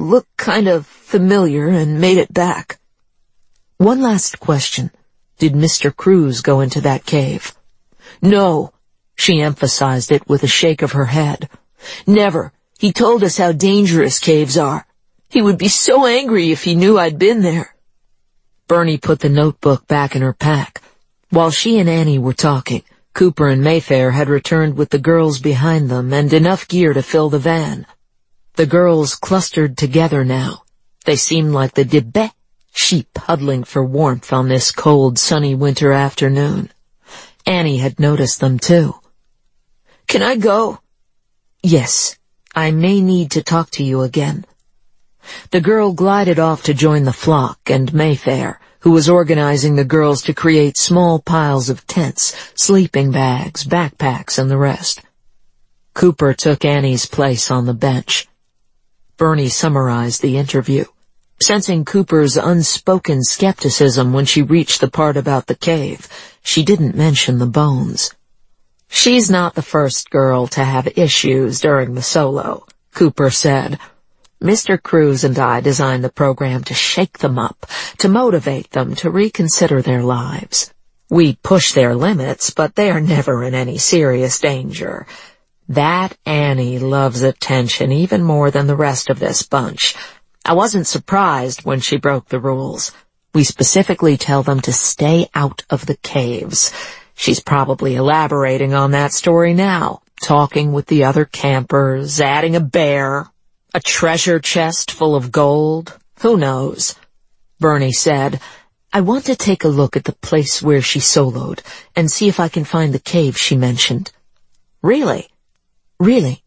looked kind of familiar and made it back. One last question. Did Mr. Cruz go into that cave? No, she emphasized it with a shake of her head. Never. He told us how dangerous caves are. He would be so angry if he knew I'd been there. Bernie put the notebook back in her pack. While she and Annie were talking, Cooper and Mayfair had returned with the girls behind them and enough gear to fill the van. The girls clustered together now. They seemed like the Debet sheep huddling for warmth on this cold, sunny winter afternoon. Annie had noticed them too. Can I go? Yes, I may need to talk to you again. The girl glided off to join the flock, and Mayfair, who was organizing the girls to create small piles of tents, sleeping bags, backpacks, and the rest. Cooper took Annie's place on the bench. Bernie summarized the interview, sensing Cooper's unspoken skepticism when she reached the part about the cave. She didn't mention the bones. She's not the first girl to have issues during the solo, Cooper said. Mr. Cruz and I designed the program to shake them up, to motivate them to reconsider their lives. We push their limits, but they are never in any serious danger. That Annie loves attention even more than the rest of this bunch. I wasn't surprised when she broke the rules. We specifically tell them to stay out of the caves. She's probably elaborating on that story now, talking with the other campers, adding a bear, a treasure chest full of gold. Who knows? Bernie said, I want to take a look at the place where she soloed and see if I can find the cave she mentioned. Really? Really?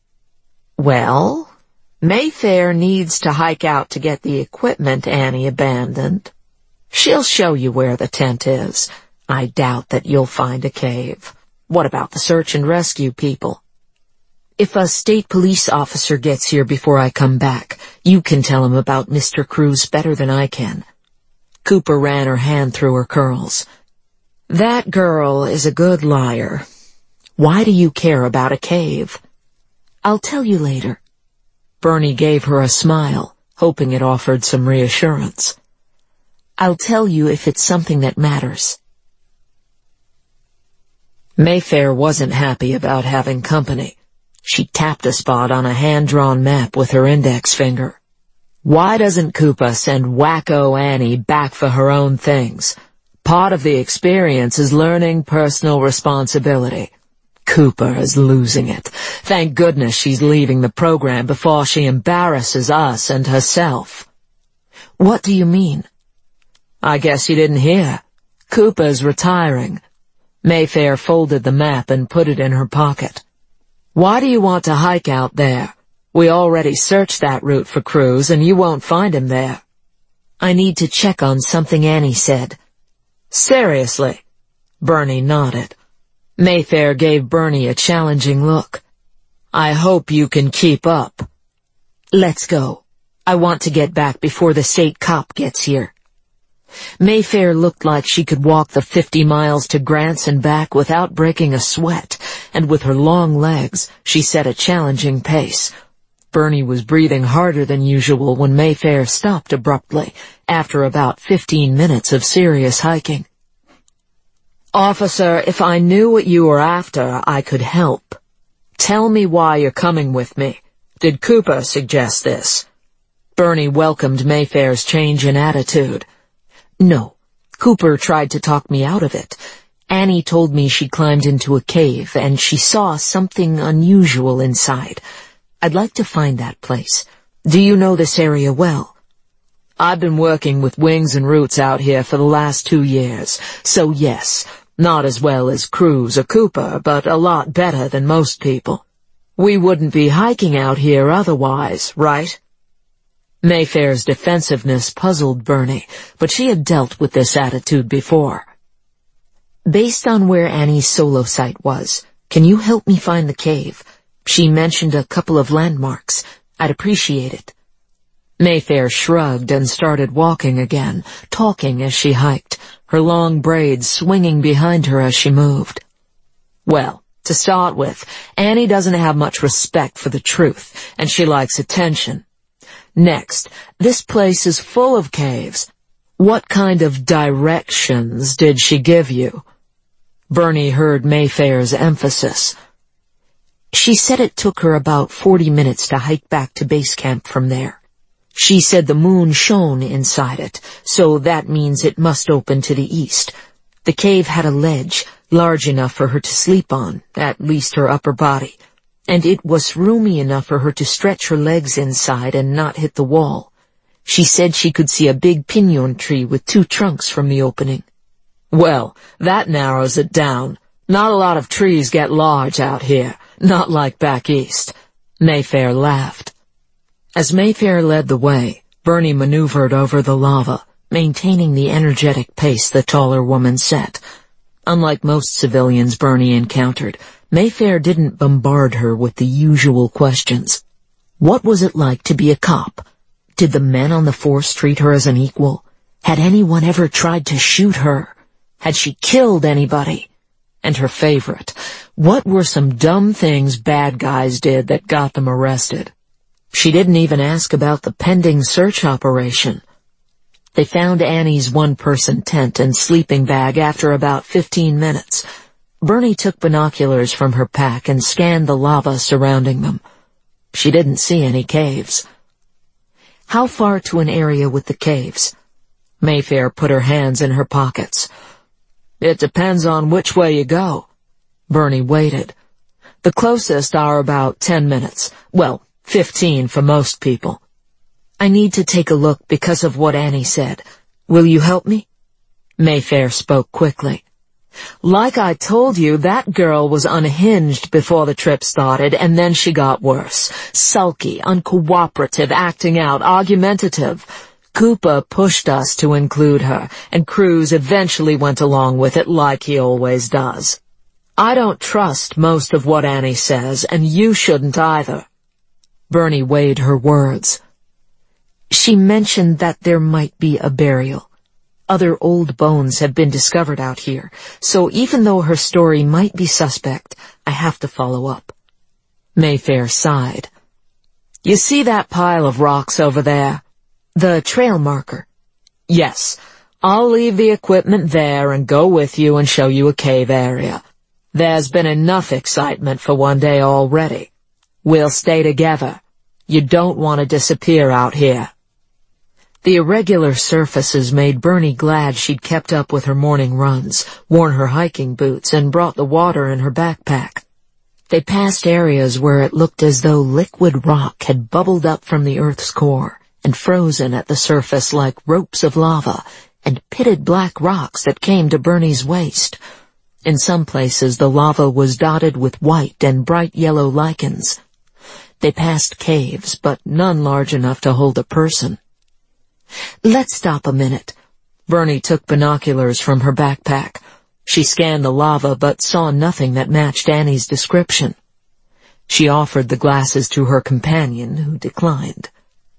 Well, Mayfair needs to hike out to get the equipment Annie abandoned. She'll show you where the tent is. I doubt that you'll find a cave. What about the search and rescue people? If a state police officer gets here before I come back, you can tell him about Mr. Cruz better than I can. Cooper ran her hand through her curls. That girl is a good liar. Why do you care about a cave? I'll tell you later. Bernie gave her a smile, hoping it offered some reassurance. I'll tell you if it's something that matters. Mayfair wasn't happy about having company. She tapped a spot on a hand-drawn map with her index finger. Why doesn't Koopa send Wacko Annie back for her own things? Part of the experience is learning personal responsibility. Koopa is losing it. Thank goodness she's leaving the program before she embarrasses us and herself. What do you mean? I guess you didn't hear. Koopa's retiring. Mayfair folded the map and put it in her pocket. Why do you want to hike out there? We already searched that route for Cruz, and you won't find him there. I need to check on something Annie said. Seriously? Bernie nodded. Mayfair gave Bernie a challenging look. I hope you can keep up. Let's go. I want to get back before the state cop gets here. Mayfair looked like she could walk the 50 miles to Grants and back without breaking a sweat, and with her long legs, she set a challenging pace. Bernie was breathing harder than usual when Mayfair stopped abruptly, after about 15 minutes of serious hiking. Officer, if I knew what you were after, I could help. Tell me why you're coming with me. Did Cooper suggest this? Bernie welcomed Mayfair's change in attitude. No, Cooper tried to talk me out of it. Annie told me she climbed into a cave and she saw something unusual inside. I'd like to find that place. Do you know this area well? I've been working with Wings and Roots out here for the last 2 years, so yes, not as well as Cruz or Cooper, but a lot better than most people. We wouldn't be hiking out here otherwise, right? Mayfair's defensiveness puzzled Bernie, but she had dealt with this attitude before. Based on where Annie's solo site was, can you help me find the cave? She mentioned a couple of landmarks. I'd appreciate it. Mayfair shrugged and started walking again, talking as she hiked, her long braids swinging behind her as she moved. Well, to start with, Annie doesn't have much respect for the truth, and she likes attention. Next, this place is full of caves. What kind of directions did she give you? Bernie heard Mayfair's emphasis. She said it took her about 40 minutes to hike back to base camp from there. She said the moon shone inside it, so that means it must open to the east. The cave had a ledge, large enough for her to sleep on, at least her upper body, and it was roomy enough for her to stretch her legs inside and not hit the wall. She said she could see a big piñon tree with 2 trunks from the opening. Well, that narrows it down. Not a lot of trees get large out here, not like back east. Mayfair laughed. As Mayfair led the way, Bernie maneuvered over the lava, maintaining the energetic pace the taller woman set. Unlike most civilians Bernie encountered, Mayfair didn't bombard her with the usual questions. What was it like to be a cop? Did the men on the force treat her as an equal? Had anyone ever tried to shoot her? Had she killed anybody? And her favorite, what were some dumb things bad guys did that got them arrested? She didn't even ask about the pending search operation. They found Annie's one-person tent and sleeping bag after about 15 minutes. Bernie took binoculars from her pack and scanned the lava surrounding them. She didn't see any caves. How far to an area with the caves? Mayfair put her hands in her pockets. It depends on which way you go. Bernie waited. The closest are about 10 minutes. Well, 15 for most people. I need to take a look because of what Annie said. Will you help me? Mayfair spoke quickly. Like I told you, that girl was unhinged before the trip started, and then she got worse. Sulky, uncooperative, acting out, argumentative. Cooper pushed us to include her, and Cruz eventually went along with it like he always does. I don't trust most of what Annie says, and you shouldn't either. Bernie weighed her words. She mentioned that there might be a burial. Other old bones have been discovered out here, so even though her story might be suspect, I have to follow up. Mayfair sighed. You see that pile of rocks over there? The trail marker. Yes, I'll leave the equipment there and go with you and show you a cave area. There's been enough excitement for one day already. We'll stay together. You don't want to disappear out here. The irregular surfaces made Bernie glad she'd kept up with her morning runs, worn her hiking boots, and brought the water in her backpack. They passed areas where it looked as though liquid rock had bubbled up from the Earth's core and frozen at the surface like ropes of lava, and pitted black rocks that came to Bernie's waist. In some places the lava was dotted with white and bright yellow lichens. They passed caves, but none large enough to hold a person. Let's stop a minute. Bernie took binoculars from her backpack. She scanned the lava but saw nothing that matched Annie's description. She offered the glasses to her companion, who declined.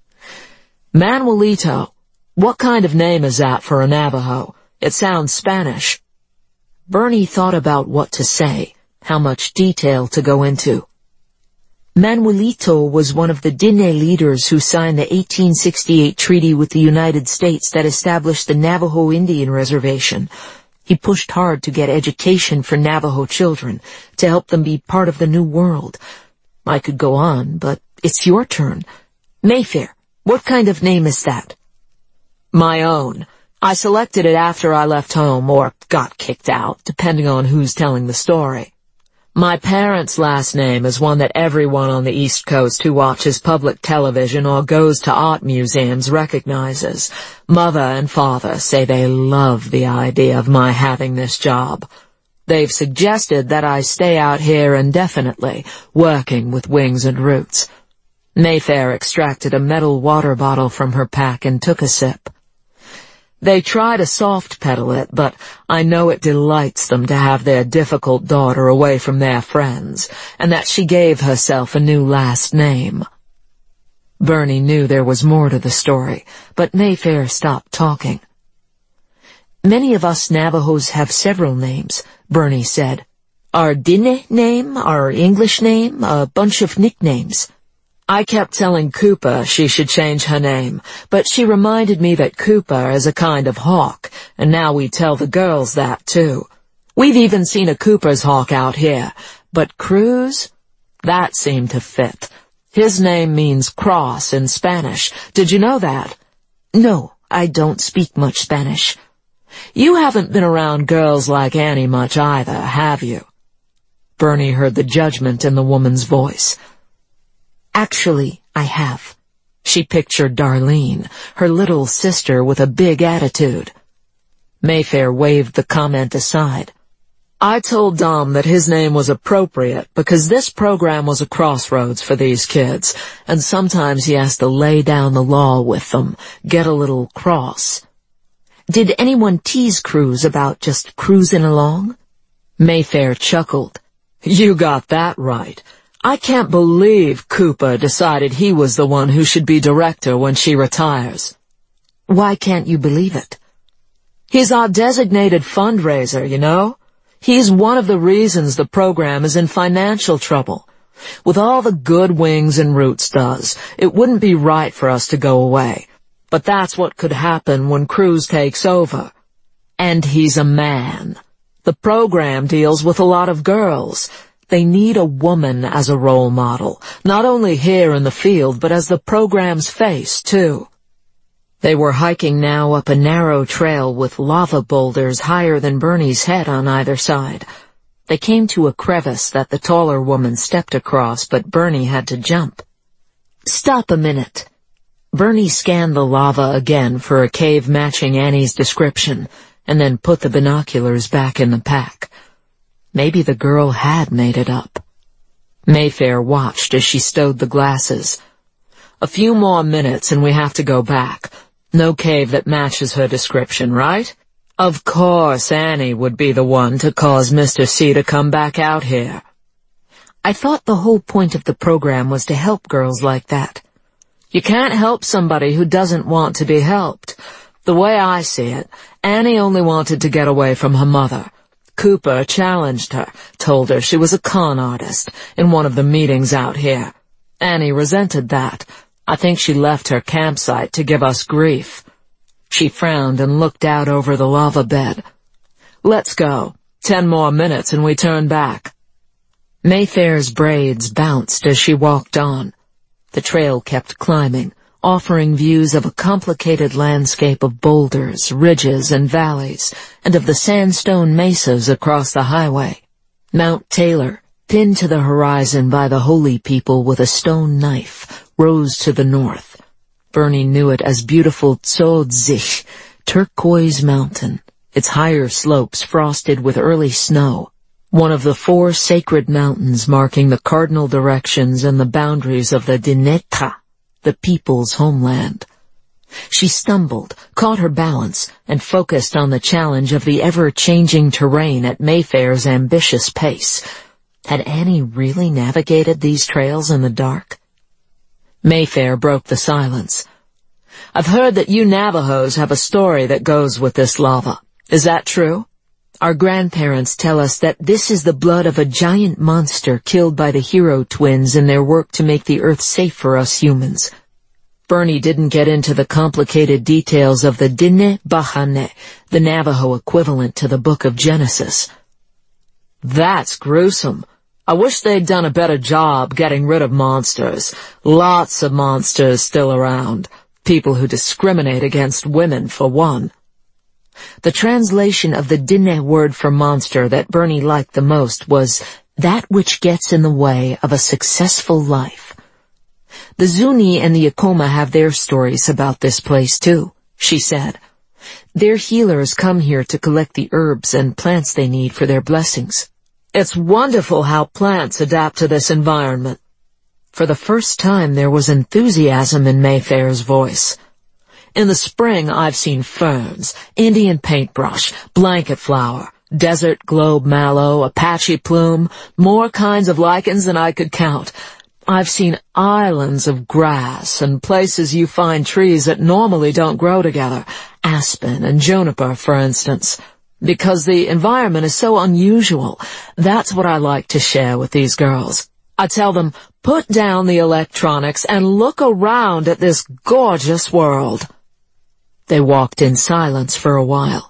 Manuelito. What kind of name is that for a Navajo? It sounds Spanish. Bernie thought about what to say, how much detail to go into. Manuelito was one of the Diné leaders who signed the 1868 treaty with the United States that established the Navajo Indian Reservation. He pushed hard to get education for Navajo children, to help them be part of the new world. I could go on, but it's your turn. Mayfair, what kind of name is that? My own. I selected it after I left home, or got kicked out, depending on who's telling the story. My parents' last name is one that everyone on the East Coast who watches public television or goes to art museums recognizes. Mother and father say they love the idea of my having this job. They've suggested that I stay out here indefinitely, working with wings and roots. Mayfair extracted a metal water bottle from her pack and took a sip. They try to soft pedal it, but I know it delights them to have their difficult daughter away from their friends, and that she gave herself a new last name. Bernie knew there was more to the story, but Mayfair stopped talking. Many of us Navajos have several names, Bernie said. Our Diné name, our English name, a bunch of nicknames. I kept telling Cooper she should change her name, but she reminded me that Cooper is a kind of hawk, and now we tell the girls that too. We've even seen a Cooper's hawk out here, but Cruz? That seemed to fit. His name means cross in Spanish. Did you know that? No, I don't speak much Spanish. You haven't been around girls like Annie much either, have you? Bernie heard the judgment in the woman's voice. Actually, I have. She pictured Darlene, her little sister with a big attitude. Mayfair waved the comment aside. I told Dom that his name was appropriate because this program was a crossroads for these kids, and sometimes he has to lay down the law with them, get a little cross. Did anyone tease Cruz about just cruising along? Mayfair chuckled. You got that right. I can't believe Cooper decided he was the one who should be director when she retires. Why can't you believe it? He's our designated fundraiser, you know? He's one of the reasons the program is in financial trouble. With all the good Wings and Roots does, it wouldn't be right for us to go away. But that's what could happen when Cruz takes over. And he's a man. The program deals with a lot of girls. They need a woman as a role model, not only here in the field, but as the program's face, too. They were hiking now up a narrow trail with lava boulders higher than Bernie's head on either side. They came to a crevice that the taller woman stepped across, but Bernie had to jump. Stop a minute. Bernie scanned the lava again for a cave matching Annie's description, and then put the binoculars back in the pack. Maybe the girl had made it up. Mayfair watched as she stowed the glasses. A few more minutes and we have to go back. No cave that matches her description, right? Of course Annie would be the one to cause Mr. C to come back out here. I thought the whole point of the program was to help girls like that. You can't help somebody who doesn't want to be helped. The way I see it, Annie only wanted to get away from her mother. Cooper challenged her, told her she was a con artist in one of the meetings out here. Annie resented that. I think she left her campsite to give us grief. She frowned and looked out over the lava bed. Let's go. 10 more minutes and we turn back. Mayfair's braids bounced as she walked on. The trail kept climbing, offering views of a complicated landscape of boulders, ridges, and valleys, and of the sandstone mesas across the highway. Mount Taylor, pinned to the horizon by the holy people with a stone knife, rose to the north. Bernie knew it as beautiful Tzotzich, turquoise mountain, its higher slopes frosted with early snow, one of the 4 sacred mountains marking the cardinal directions and the boundaries of the Dinétah, the people's homeland. She stumbled, caught her balance, and focused on the challenge of the ever-changing terrain at Mayfair's ambitious pace. Had Annie really navigated these trails in the dark? Mayfair broke the silence. I've heard that you Navajos have a story that goes with this lava. Is that true? Our grandparents tell us that this is the blood of a giant monster killed by the Hero twins in their work to make the earth safe for us humans. Bernie didn't get into the complicated details of the Diné Bahane, the Navajo equivalent to the Book of Genesis. That's gruesome. I wish they'd done a better job getting rid of monsters. Lots of monsters still around. People who discriminate against women, for one. The translation of the Diné word for monster that Bernie liked the most was that which gets in the way of a successful life. The Zuni and the Acoma have their stories about this place too, she said. Their healers come here to collect the herbs and plants they need for their blessings. It's wonderful how plants adapt to this environment. For the first time there was enthusiasm in Mayfair's voice. In the spring I've seen ferns, Indian paintbrush, blanket flower, desert globe mallow, Apache plume, more kinds of lichens than I could count. I've seen islands of grass and places you find trees that normally don't grow together, aspen and juniper, for instance. Because the environment is so unusual, that's what I like to share with these girls. I tell them, put down the electronics and look around at this gorgeous world. They walked in silence for a while.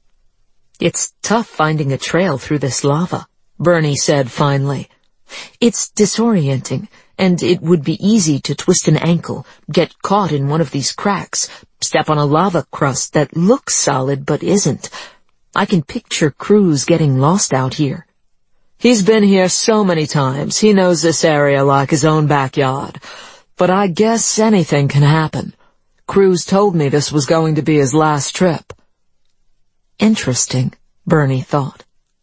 It's tough finding a trail through this lava, Bernie said finally. It's disorienting, and it would be easy to twist an ankle, get caught in one of these cracks, step on a lava crust that looks solid but isn't. I can picture Cruz getting lost out here. He's been here so many times, he knows this area like his own backyard. But I guess anything can happen. Cruz told me this was going to be his last trip. Interesting, Bernie thought.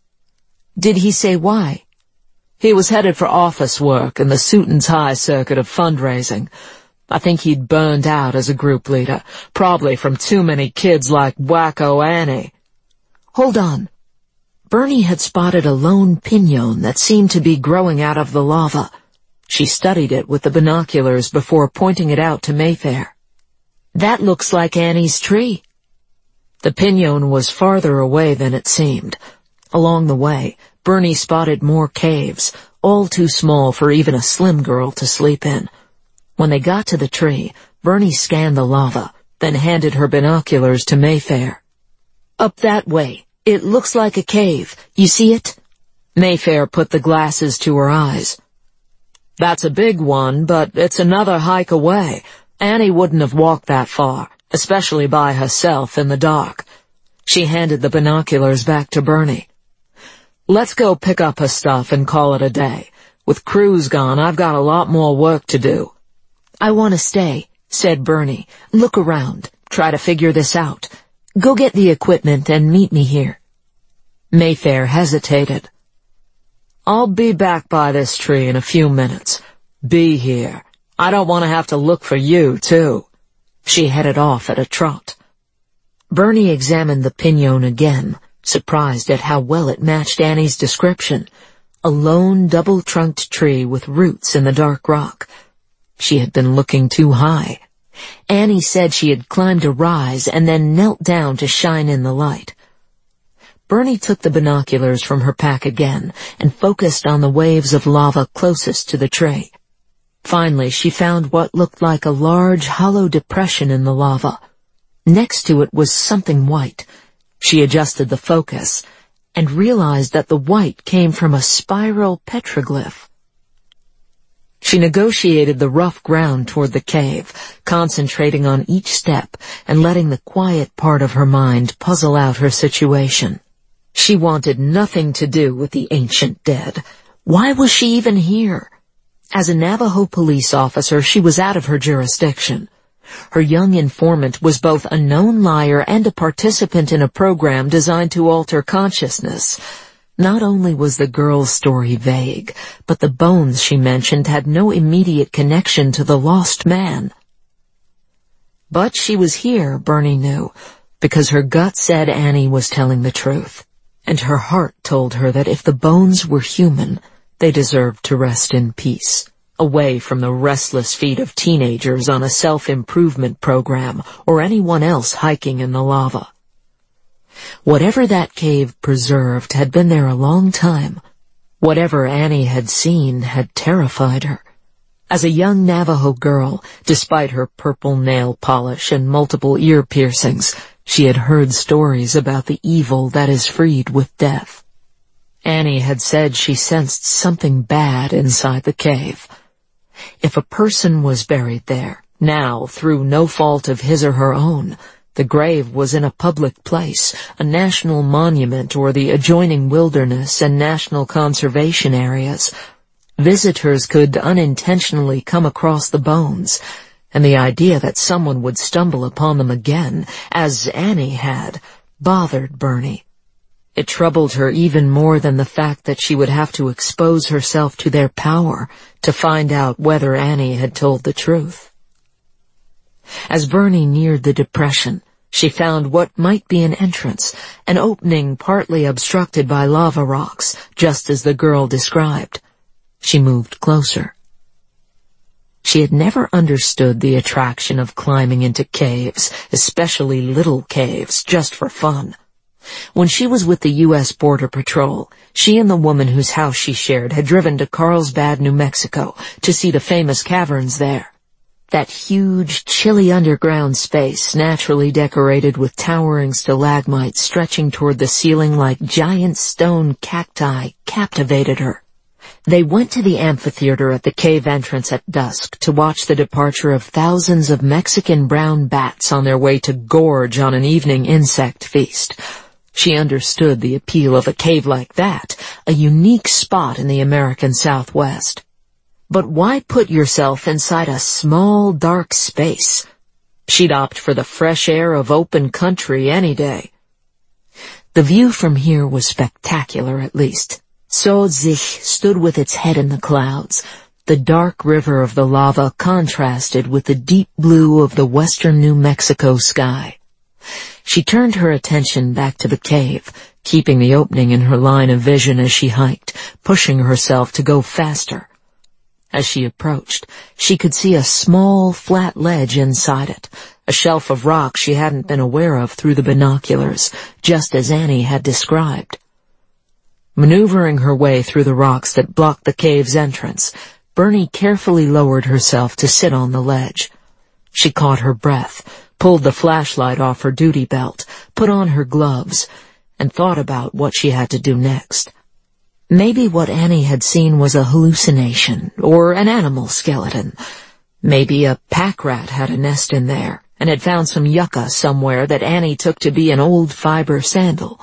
Did he say why? He was headed for office work in the suit and tie circuit of fundraising. I think he'd burned out as a group leader, probably from too many kids like Wacko Annie. Hold on. Bernie had spotted a lone piñon that seemed to be growing out of the lava. She studied it with the binoculars before pointing it out to Mayfair. That looks like Annie's tree. The piñon was farther away than it seemed. Along the way, Bernie spotted more caves, all too small for even a slim girl to sleep in. When they got to the tree, Bernie scanned the lava, then handed her binoculars to Mayfair. Up that way. It looks like a cave. You see it? Mayfair put the glasses to her eyes. That's a big one, but it's another hike away. Annie wouldn't have walked that far, especially by herself in the dark. She handed the binoculars back to Bernie. Let's go pick up her stuff and call it a day. With Cruz gone, I've got a lot more work to do. I want to stay, said Bernie. Look around. Try to figure this out. Go get the equipment and meet me here. Mayfair hesitated. I'll be back by this tree in a few minutes. Be here. I don't want to have to look for you, too. She headed off at a trot. Bernie examined the piñon again, surprised at how well it matched Annie's description. A lone, double-trunked tree with roots in the dark rock. She had been looking too high. Annie said she had climbed a rise and then knelt down to shine in the light. Bernie took the binoculars from her pack again and focused on the waves of lava closest to the tree. Finally, she found what looked like a large, hollow depression in the lava. Next to it was something white. She adjusted the focus and realized that the white came from a spiral petroglyph. She negotiated the rough ground toward the cave, concentrating on each step and letting the quiet part of her mind puzzle out her situation. She wanted nothing to do with the ancient dead. Why was she even here? As a Navajo police officer, she was out of her jurisdiction. Her young informant was both a known liar and a participant in a program designed to alter consciousness. Not only was the girl's story vague, but the bones she mentioned had no immediate connection to the lost man. But she was here, Bernie knew, because her gut said Annie was telling the truth, and her heart told her that if the bones were human, they deserved to rest in peace, away from the restless feet of teenagers on a self-improvement program or anyone else hiking in the lava. Whatever that cave preserved had been there a long time. Whatever Annie had seen had terrified her. As a young Navajo girl, despite her purple nail polish and multiple ear piercings, she had heard stories about the evil that is freed with death. Annie had said she sensed something bad inside the cave. If a person was buried there, now, through no fault of his or her own, the grave was in a public place, a national monument or the adjoining wilderness and national conservation areas. Visitors could unintentionally come across the bones, and the idea that someone would stumble upon them again, as Annie had, bothered Bernie. It troubled her even more than the fact that she would have to expose herself to their power to find out whether Annie had told the truth. As Bernie neared the depression, she found what might be an entrance, an opening partly obstructed by lava rocks, just as the girl described. She moved closer. She had never understood the attraction of climbing into caves, especially little caves, just for fun. When she was with the U.S. Border Patrol, she and the woman whose house she shared had driven to Carlsbad, New Mexico, to see the famous caverns there. That huge, chilly underground space, naturally decorated with towering stalagmites stretching toward the ceiling like giant stone cacti, captivated her. They went to the amphitheater at the cave entrance at dusk to watch the departure of thousands of Mexican brown bats on their way to gorge on an evening insect feast. She understood the appeal of a cave like that, a unique spot in the American Southwest. But why put yourself inside a small, dark space? She'd opt for the fresh air of open country any day. The view from here was spectacular, at least. So Sich stood with its head in the clouds. The dark river of the lava contrasted with the deep blue of the western New Mexico sky. She turned her attention back to the cave, keeping the opening in her line of vision as she hiked, pushing herself to go faster. As she approached, she could see a small, flat ledge inside it, a shelf of rock she hadn't been aware of through the binoculars, just as Annie had described. Maneuvering her way through the rocks that blocked the cave's entrance, Bernie carefully lowered herself to sit on the ledge. She caught her breath, pulled the flashlight off her duty belt, put on her gloves, and thought about what she had to do next. Maybe what Annie had seen was a hallucination, or an animal skeleton. Maybe a pack rat had a nest in there, and had found some yucca somewhere that Annie took to be an old fiber sandal.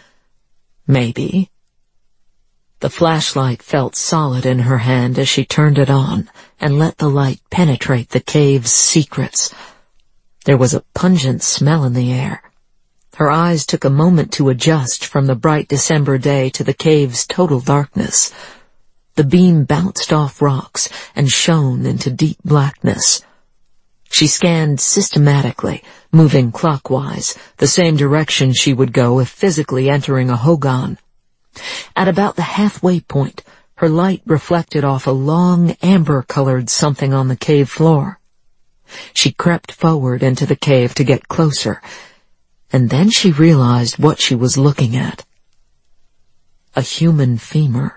Maybe. The flashlight felt solid in her hand as she turned it on, and let the light penetrate the cave's secrets. There was a pungent smell in the air. Her eyes took a moment to adjust from the bright December day to the cave's total darkness. The beam bounced off rocks and shone into deep blackness. She scanned systematically, moving clockwise, the same direction she would go if physically entering a hogan. At about the halfway point, her light reflected off a long, amber-colored something on the cave floor. She crept forward into the cave to get closer, and then she realized what she was looking at. A human femur.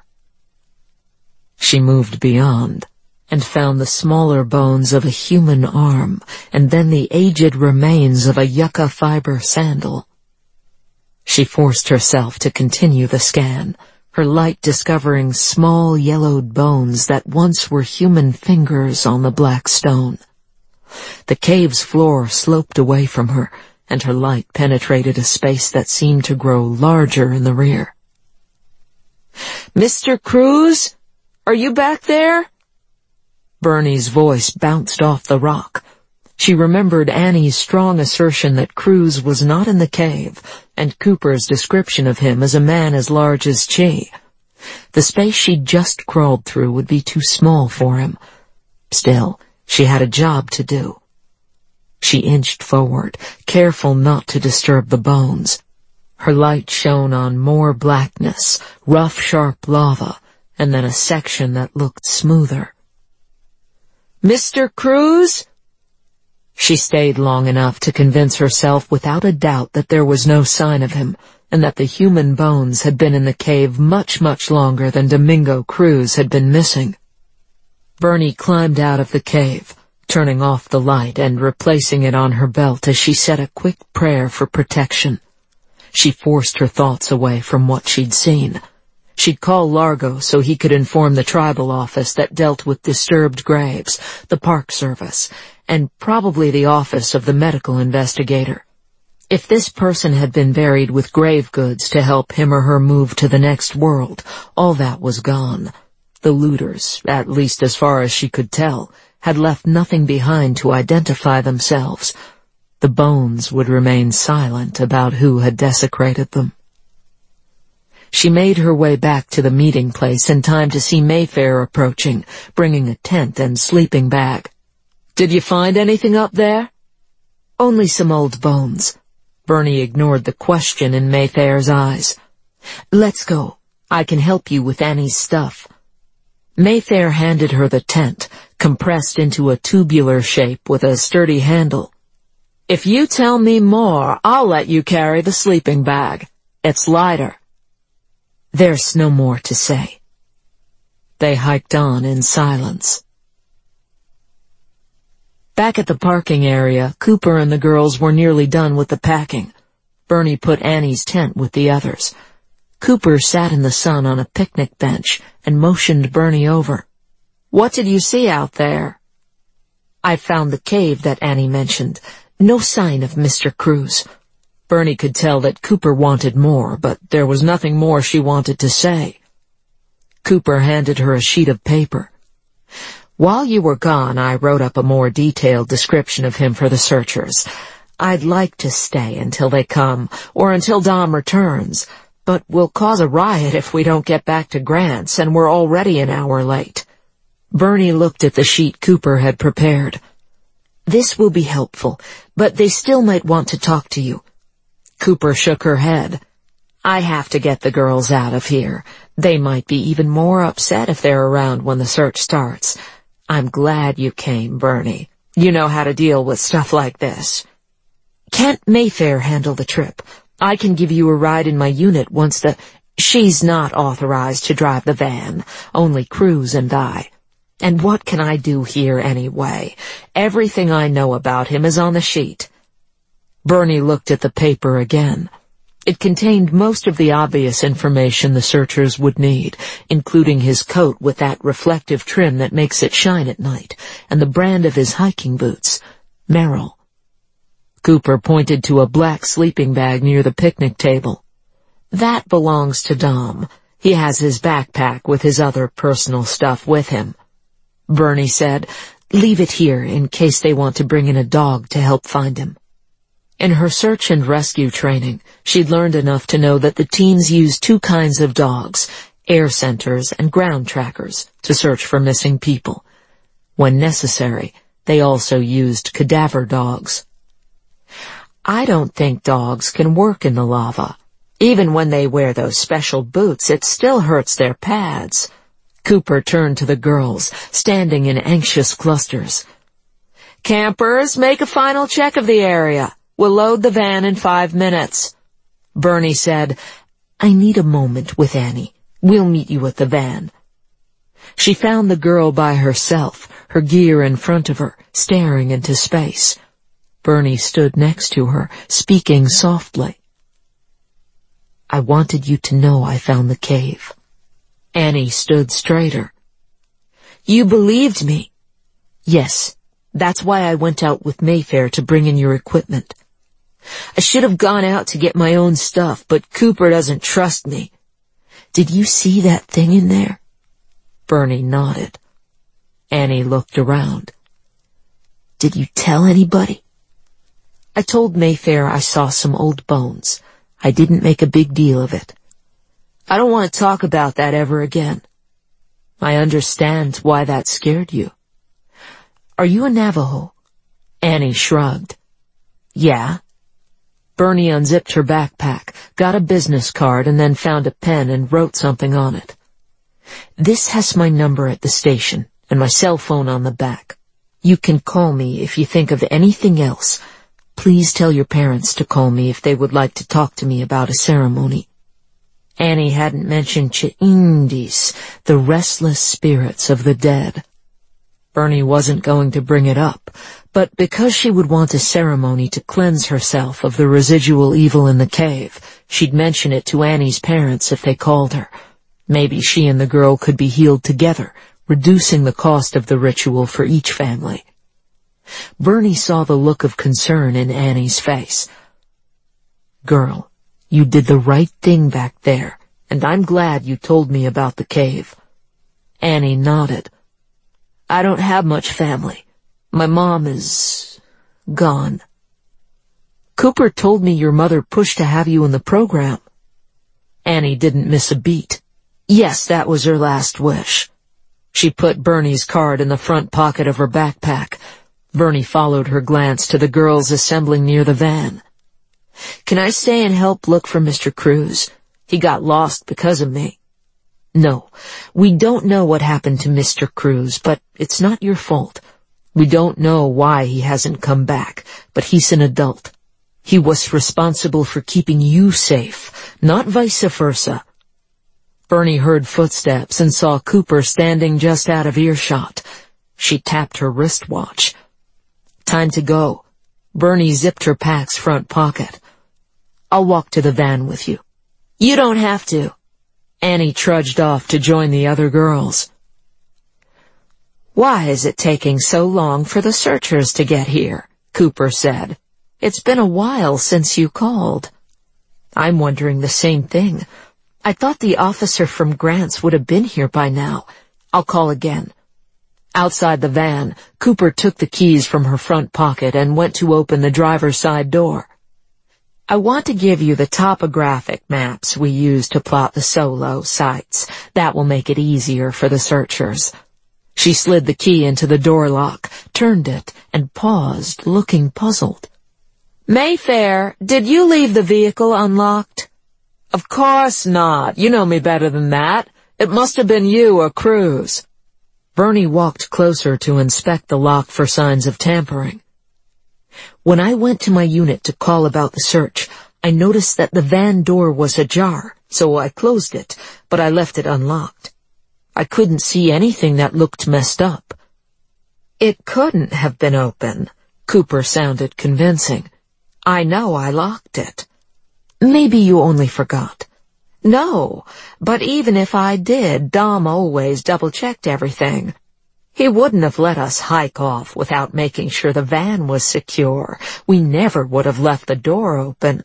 She moved beyond, and found the smaller bones of a human arm, and then the aged remains of a yucca fiber sandal. She forced herself to continue the scan, her light discovering small yellowed bones that once were human fingers on the black stone. The cave's floor sloped away from her, and her light penetrated a space that seemed to grow larger in the rear. "Mr. Cruz? Are you back there?" Bernie's voice bounced off the rock. She remembered Annie's strong assertion that Cruz was not in the cave, and Cooper's description of him as a man as large as Chi. The space she'd just crawled through would be too small for him. Still, she had a job to do. She inched forward, careful not to disturb the bones. Her light shone on more blackness, rough, sharp lava, and then a section that looked smoother. "Mr. Cruz?" She stayed long enough to convince herself without a doubt that there was no sign of him, and that the human bones had been in the cave much, much longer than Domingo Cruz had been missing. Bernie climbed out of the cave, turning off the light and replacing it on her belt as she said a quick prayer for protection. She forced her thoughts away from what she'd seen. She'd call Largo so he could inform the tribal office that dealt with disturbed graves, the Park Service, and probably the office of the medical investigator. If this person had been buried with grave goods to help him or her move to the next world, all that was gone. The looters, at least as far as she could tell, had left nothing behind to identify themselves. The bones would remain silent about who had desecrated them. She made her way back to the meeting place in time to see Mayfair approaching, bringing a tent and sleeping bag. "Did you find anything up there?" "Only some old bones." Bernie ignored the question in Mayfair's eyes. "Let's go. I can help you with Annie's stuff." Mayfair handed her the tent, compressed into a tubular shape with a sturdy handle. "If you tell me more, I'll let you carry the sleeping bag," It's lighter." There's no more to say. They hiked on in silence. Back at the parking area, Cooper and the girls were nearly done with the packing. Bernie put Annie's tent with the others. Cooper sat in the sun on a picnic bench and motioned Bernie over. "What did you see out there?" "I found the cave that Annie mentioned. No sign of Mr. Cruz." Bernie could tell that Cooper wanted more, but there was nothing more she wanted to say. Cooper handed her a sheet of paper. "While you were gone, I wrote up a more detailed description of him for the searchers. I'd like to stay until they come, or until Dom returns, but we'll cause a riot if we don't get back to Grant's, and we're already an hour late." Bernie looked at the sheet Cooper had prepared. "This will be helpful, but they still might want to talk to you." Cooper shook her head. "I have to get the girls out of here. They might be even more upset if they're around when the search starts. I'm glad you came, Bernie. You know how to deal with stuff like this." "Can't Mayfair handle the trip? I can give you a ride in my unit once She's not authorized to drive the van, only Cruz and I. And what can I do here anyway? Everything I know about him is on the sheet." Bernie looked at the paper again. It contained most of the obvious information the searchers would need, including his coat with that reflective trim that makes it shine at night, and the brand of his hiking boots, Merrill. Cooper pointed to a black sleeping bag near the picnic table. "That belongs to Dom. He has his backpack with his other personal stuff with him." Bernie said, "Leave it here in case they want to bring in a dog to help find him." In her search and rescue training, she'd learned enough to know that the teams use two kinds of dogs, air centers and ground trackers, to search for missing people. When necessary, they also used cadaver dogs. "I don't think dogs can work in the lava. Even when they wear those special boots, it still hurts their pads." Cooper turned to the girls, standing in anxious clusters. "Campers, make a final check of the area. We'll load the van in 5 minutes." Bernie said, "I need a moment with Annie. We'll meet you at the van." She found the girl by herself, her gear in front of her, staring into space. Bernie stood next to her, speaking softly. "I wanted you to know I found the cave." Annie stood straighter. "You believed me?" "Yes, that's why I went out with Mayfair to bring in your equipment. I should have gone out to get my own stuff, but Cooper doesn't trust me." "Did you see that thing in there?" Bernie nodded. Annie looked around. "Did you tell anybody?" "I told Mayfair I saw some old bones. I didn't make a big deal of it." "I don't want to talk about that ever again." "I understand why that scared you." "Are you a Navajo?" Annie shrugged. "Yeah." Bernie unzipped her backpack, got a business card, and then found a pen and wrote something on it. "This has my number at the station, and my cell phone on the back. You can call me if you think of anything else. Please tell your parents to call me if they would like to talk to me about a ceremony." Annie hadn't mentioned Chi'indis, the restless spirits of the dead. Bernie wasn't going to bring it up, but because she would want a ceremony to cleanse herself of the residual evil in the cave, she'd mention it to Annie's parents if they called her. Maybe she and the girl could be healed together, reducing the cost of the ritual for each family. Bernie saw the look of concern in Annie's face. "Girl, you did the right thing back there, and I'm glad you told me about the cave." Annie nodded. "I don't have much family. My mom is gone." "Cooper told me your mother pushed to have you in the program." Annie didn't miss a beat. "Yes, that was her last wish." She put Bernie's card in the front pocket of her backpack. Bernie followed her glance to the girls assembling near the van. "Can I stay and help look for Mr. Cruz? He got lost because of me." "No, we don't know what happened to Mr. Cruz, but it's not your fault. We don't know why he hasn't come back, but he's an adult. He was responsible for keeping you safe, not vice versa. Bernie heard footsteps and saw Cooper standing just out of earshot. She tapped her wristwatch. Time to go. Bernie zipped her pack's front pocket. I'll walk to the van with you. You don't have to. Annie trudged off to join the other girls. Why is it taking so long for the searchers to get here? Cooper said. It's been a while since you called. I'm wondering the same thing. I thought the officer from Grants would have been here by now. I'll call again. Outside the van, Cooper took the keys from her front pocket and went to open the driver's side door. I want to give you the topographic maps we use to plot the solo sites. That will make it easier for the searchers. She slid the key into the door lock, turned it, and paused, looking puzzled. Mayfair, did you leave the vehicle unlocked? Of course not. You know me better than that. It must have been you or Cruz. Bernie walked closer to inspect the lock for signs of tampering. When I went to my unit to call about the search, I noticed that the van door was ajar, so I closed it, but I left it unlocked. I couldn't see anything that looked messed up. It couldn't have been open. Cooper sounded convincing. I know I locked it. Maybe you only forgot. No, but even if I did, Dom always double-checked everything. He wouldn't have let us hike off without making sure the van was secure. We never would have left the door open.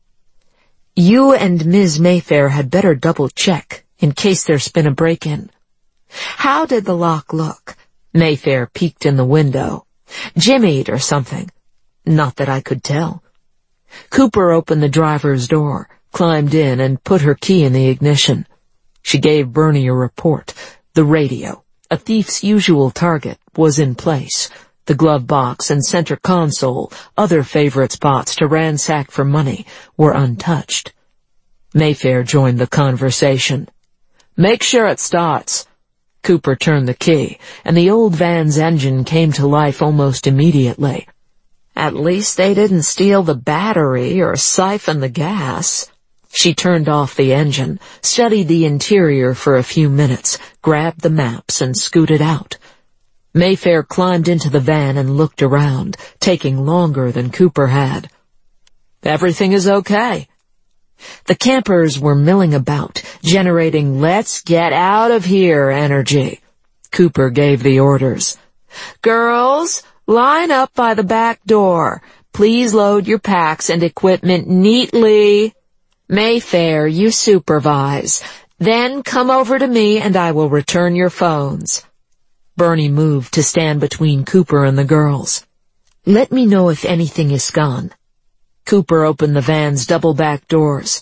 You and Ms. Mayfair had better double-check in case there's been a break-in. How did the lock look? Mayfair peeked in the window. Jimmied or something. Not that I could tell. Cooper opened the driver's door, climbed in, and put her key in the ignition. She gave Bernie a report. The radio, a thief's usual target, was in place. The glove box and center console, other favorite spots to ransack for money, were untouched. Mayfair joined the conversation. Make sure it starts. Cooper turned the key, and the old van's engine came to life almost immediately. At least they didn't steal the battery or siphon the gas. She turned off the engine, studied the interior for a few minutes, grabbed the maps, and scooted out. Mayfair climbed into the van and looked around, taking longer than Cooper had. Everything is okay. The campers were milling about, generating let's get out of here energy. Cooper gave the orders. Girls, line up by the back door. Please load your packs and equipment neatly. Mayfair, you supervise. Then come over to me and I will return your phones. Bernie moved to stand between Cooper and the girls. Let me know if anything is gone. Cooper opened the van's double back doors.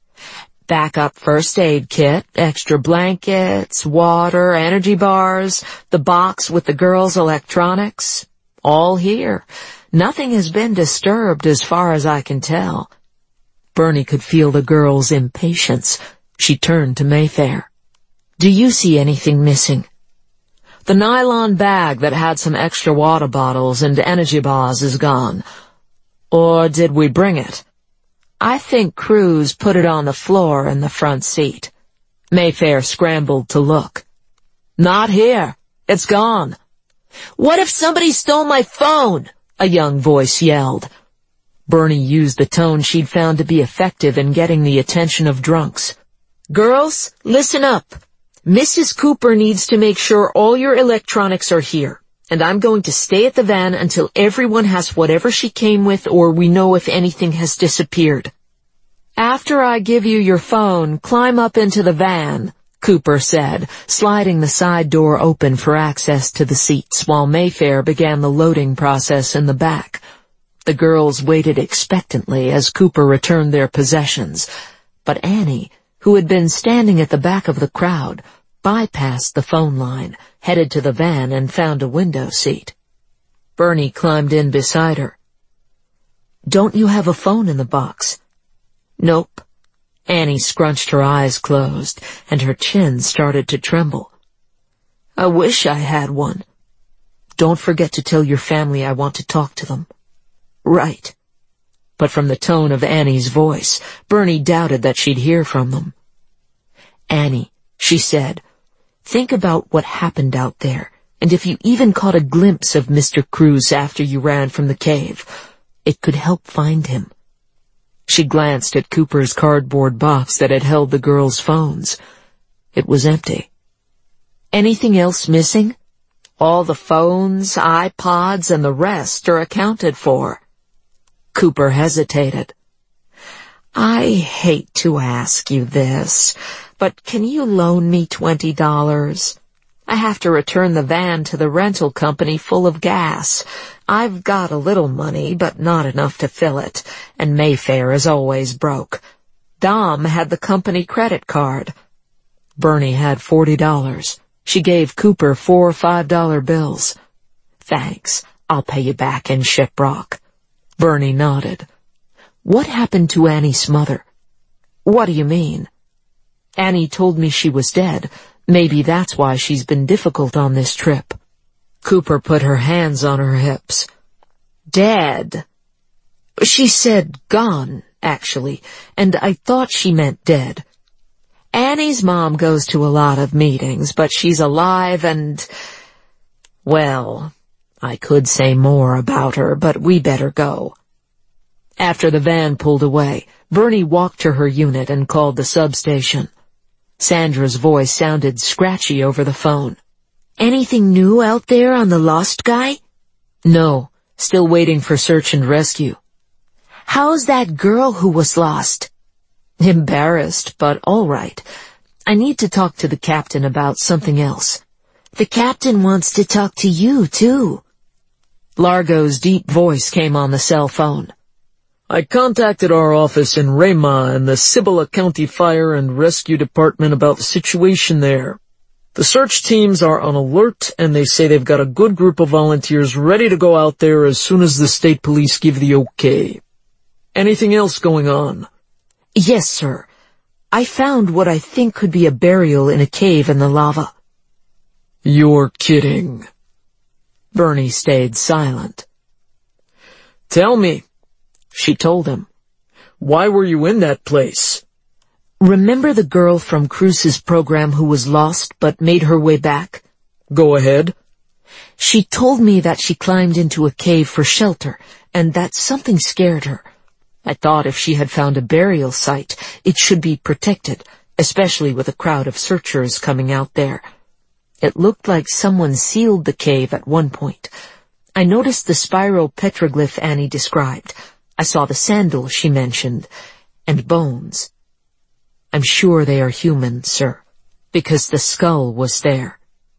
Backup first aid kit, extra blankets, water, energy bars, the box with the girls' electronics. All here. Nothing has been disturbed as far as I can tell. Bernie could feel the girl's impatience. She turned to Mayfair. Do you see anything missing? The nylon bag that had some extra water bottles and energy bars is gone. Or did we bring it? I think Cruz put it on the floor in the front seat. Mayfair scrambled to look. Not here. It's gone. What if somebody stole my phone? A young voice yelled. Bernie used the tone she'd found to be effective in getting the attention of drunks. Girls, listen up. Mrs. Cooper needs to make sure all your electronics are here. And I'm going to stay at the van until everyone has whatever she came with or we know if anything has disappeared. After I give you your phone, climb up into the van, Cooper said, sliding the side door open for access to the seats while Mayfair began the loading process in the back. The girls waited expectantly as Cooper returned their possessions, but Annie, who had been standing at the back of the crowd, bypassed the phone line, headed to the van, and found a window seat. Bernie climbed in beside her. Don't you have a phone in the box? Nope. Annie scrunched her eyes closed, and her chin started to tremble. I wish I had one. Don't forget to tell your family I want to talk to them. Right. but from the tone of Annie's voice, Bernie doubted that she'd hear from them. "Annie," she said, "think about what happened out there, and if you even caught a glimpse of Mr. Cruz after you ran from the cave, it could help find him." She glanced at Cooper's cardboard box that had held the girls' phones. It was empty. "Anything else missing?" "All the phones, iPods, and the rest are accounted for." Cooper hesitated. "I hate to ask you this, but can you loan me $20? I have to return the van to the rental company full of gas. I've got a little money, but not enough to fill it, and Mayfair is always broke. Dom had the company credit card." Bernie had $40. She gave Cooper 4 $5 bills. "Thanks, I'll pay you back in Shiprock." Bernie nodded. "What happened to Annie's mother?" "What do you mean?" "Annie told me she was dead. Maybe that's why she's been difficult on this trip." Cooper put her hands on her hips. "Dead?" "She said gone, actually, and I thought she meant dead. Annie's mom goes to a lot of meetings, but she's alive and... well, I could say more about her, but we better go." After the van pulled away, Bernie walked to her unit and called the substation. Sandra's voice sounded scratchy over the phone. "Anything new out there on the lost guy?" "No, still waiting for search and rescue." "How's that girl who was lost?" "Embarrassed, but all right. I need to talk to the captain about something else." "The captain wants to talk to you, too." Largo's deep voice came on the cell phone. "I contacted our office in Rema and the Cibola County Fire and Rescue Department about the situation there. The search teams are on alert, and they say they've got a good group of volunteers ready to go out there as soon as the state police give the okay. Anything else going on?" "Yes, sir. I found what I think could be a burial in a cave in the lava." "You're kidding." Bernie stayed silent. "Tell me." She told him. "Why were you in that place?" "Remember the girl from Cruz's program who was lost but made her way back?" "Go ahead." "She told me that she climbed into a cave for shelter, and that something scared her. I thought if she had found a burial site, it should be protected, especially with a crowd of searchers coming out there. It looked like someone sealed the cave at one point. I noticed the spiral petroglyph Annie described. I saw the sandal she mentioned, and bones. I'm sure they are human, sir, because the skull was there."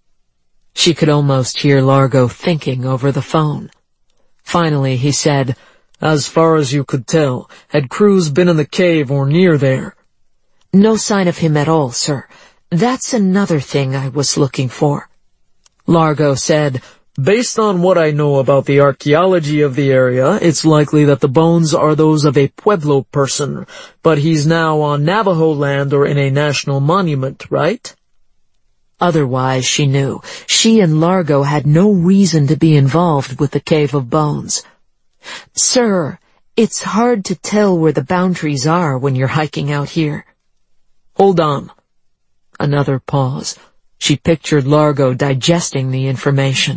She could almost hear Largo thinking over the phone. Finally he said, "As far as you could tell, had Cruz been in the cave or near there?" "No sign of him at all, sir. That's another thing I was looking for." Largo said, "Based on what I know about the archaeology of the area, it's likely that the bones are those of a Pueblo person, but he's now on Navajo land or in a national monument, right?" Otherwise, she knew, she and Largo had no reason to be involved with the Cave of Bones. "Sir, it's hard to tell where the boundaries are when you're hiking out here." "Hold on." Another pause. She pictured Largo digesting the information.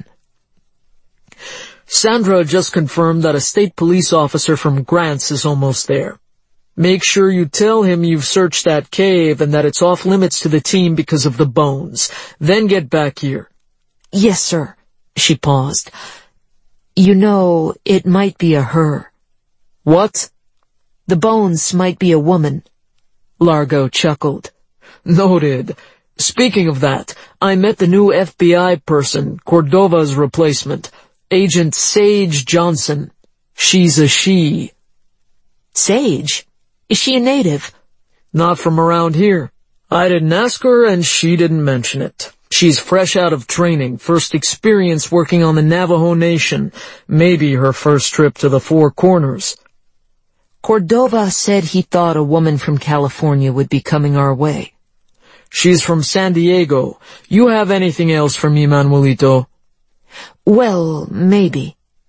"Sandra just confirmed that a state police officer from Grants is almost there. Make sure you tell him you've searched that cave and that it's off limits to the team because of the bones. Then get back here." "Yes, sir." She paused. "You know, it might be a her." "What?" "The bones might be a woman." Largo chuckled. "Noted. Speaking of that, I met the new FBI person, Cordova's replacement, Agent Sage Johnson. She's a she." "Sage? Is she a native?" "Not from around here. I didn't ask her and she didn't mention it. She's fresh out of training, first experience working on the Navajo Nation, maybe her first trip to the Four Corners." "Cordova said he thought a woman from California would be coming our way." "She's from San Diego. You have anything else for me, Manuelito?" "Well, maybe."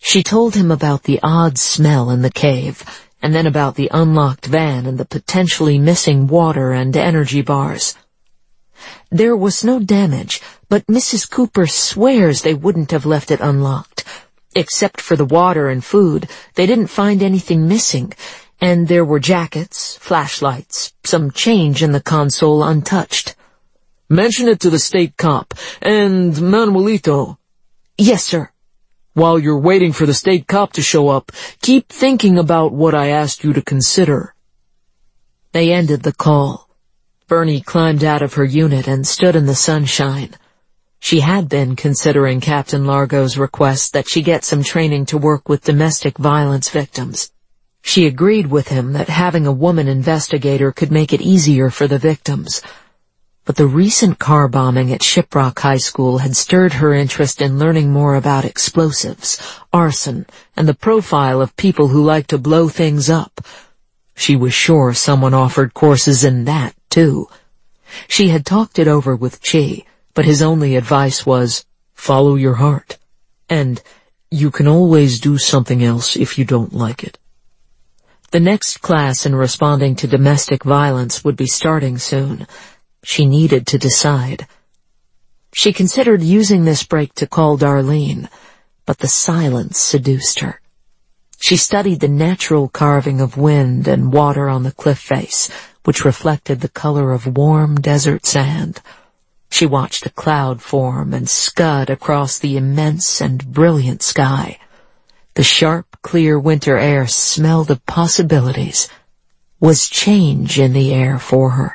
She told him about the odd smell in the cave, and then about the unlocked van and the potentially missing water and energy bars. There was no damage, but Mrs. Cooper swears they wouldn't have left it unlocked. Except for the water and food, they didn't find anything missing, and there were jackets, flashlights, some change in the console untouched. Mention it to the state cop. And Manuelito. Yes, sir. While you're waiting for the state cop to show up, keep thinking about what I asked you to consider. They ended the call. Bernie climbed out of her unit and stood in the sunshine. She had been considering Captain Largo's request that she get some training to work with domestic violence victims. She agreed with him that having a woman investigator could make it easier for the victims. But the recent car bombing at Shiprock High School had stirred her interest in learning more about explosives, arson, and the profile of people who like to blow things up. She was sure someone offered courses in that, too. She had talked it over with Chi, but his only advice was, follow your heart, and you can always do something else if you don't like it. The next class in responding to domestic violence would be starting soon. She needed to decide. She considered using this break to call Darlene, but the silence seduced her. She studied the natural carving of wind and water on the cliff face, which reflected the color of warm desert sand. She watched a cloud form and scud across the immense and brilliant sky. The sharp, clear winter air smelled of possibilities. Was change in the air for her?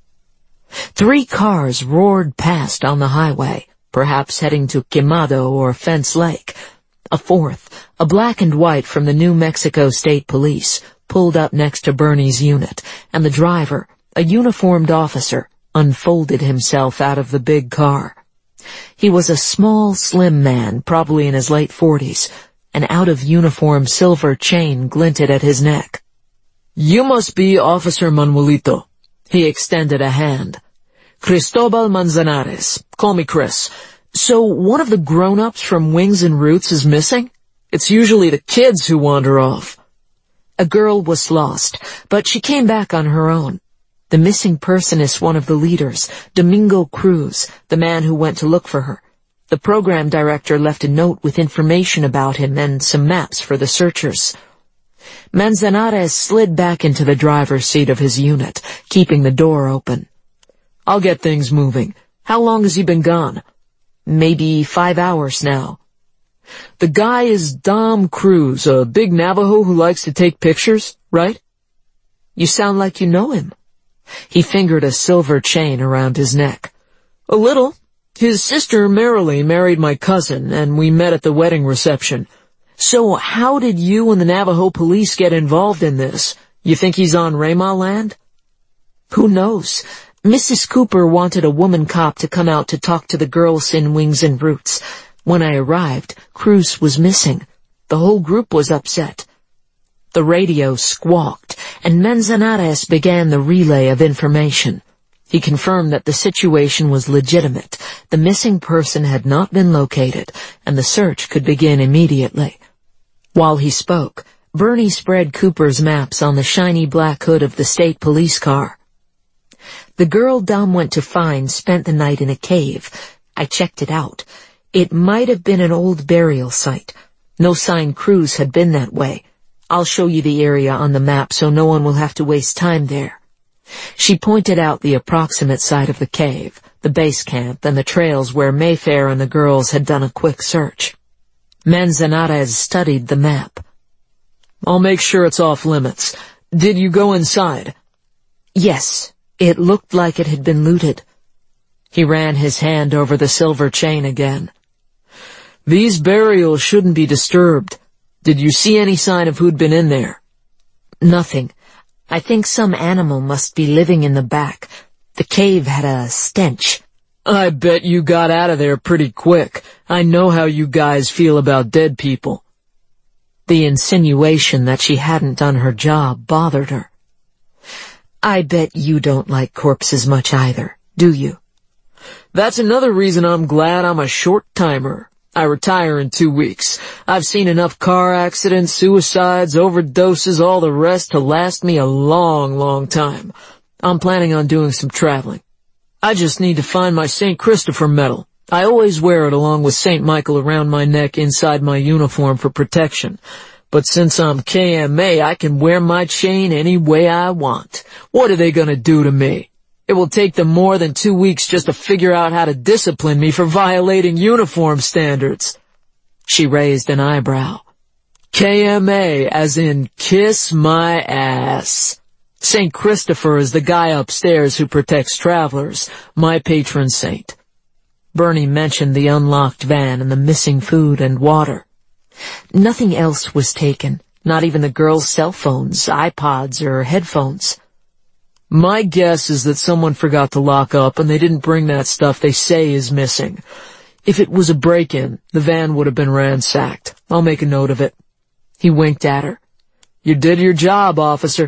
3 cars roared past on the highway, perhaps heading to Quemado or Fence Lake. A 4th, a black and white from the New Mexico State Police, pulled up next to Bernie's unit, and the driver, a uniformed officer, unfolded himself out of the big car. He was a small, slim man, probably in his late 40s. An out-of-uniform silver chain glinted at his neck. You must be Officer Manuelito. He extended a hand. Cristobal Manzanares. Call me Chris. So one of the grown-ups from Wings and Roots is missing? It's usually the kids who wander off. A girl was lost, but she came back on her own. The missing person is one of the leaders, Domingo Cruz, the man who went to look for her. The program director left a note with information about him and some maps for the searchers. Manzanares slid back into the driver's seat of his unit, keeping the door open. I'll get things moving. How long has he been gone? Maybe 5 hours now. The guy is Dom Cruz, a big Navajo who likes to take pictures, right? You sound like you know him. He fingered a silver chain around his neck. A little. His sister Marilee married my cousin, and we met at the wedding reception. So how did you and the Navajo police get involved in this? You think he's on Rayma land? Who knows? Mrs. Cooper wanted a woman cop to come out to talk to the girls in Wings and Roots. When I arrived, Cruz was missing. The whole group was upset. The radio squawked, and Manzanares began the relay of information. He confirmed that the situation was legitimate, the missing person had not been located, and the search could begin immediately. While he spoke, Bernie spread Cooper's maps on the shiny black hood of the state police car. The girl Dom went to find spent the night in a cave. I checked it out. It might have been an old burial site. No sign Cruz had been that way. I'll show you the area on the map so no one will have to waste time there. She pointed out the approximate site of the cave, the base camp, and the trails where Mayfair and the girls had done a quick search. Manzanares studied the map. I'll make sure it's off limits. Did you go inside? Yes, it looked like it had been looted. He ran his hand over the silver chain again. These burials shouldn't be disturbed. Did you see any sign of who'd been in there? Nothing. I think some animal must be living in the back. The cave had a stench. I bet you got out of there pretty quick. I know how you guys feel about dead people. The insinuation that she hadn't done her job bothered her. I bet you don't like corpses much either, do you? That's another reason I'm glad I'm a short timer. I retire in 2 weeks. I've seen enough car accidents, suicides, overdoses, all the rest to last me a long, long time. I'm planning on doing some traveling. I just need to find my St. Christopher medal. I always wear it along with St. Michael around my neck inside my uniform for protection. But since I'm KMA, I can wear my chain any way I want. What are they gonna do to me? It will take them more than 2 weeks just to figure out how to discipline me for violating uniform standards. She raised an eyebrow. KMA, as in kiss my ass. St. Christopher is the guy upstairs who protects travelers, my patron saint. Bernie mentioned the unlocked van and the missing food and water. Nothing else was taken, not even the girls' cell phones, iPods, or headphones. My guess is that someone forgot to lock up and they didn't bring that stuff they say is missing. If it was a break-in, the van would have been ransacked. I'll make a note of it. He winked at her. You did your job, officer.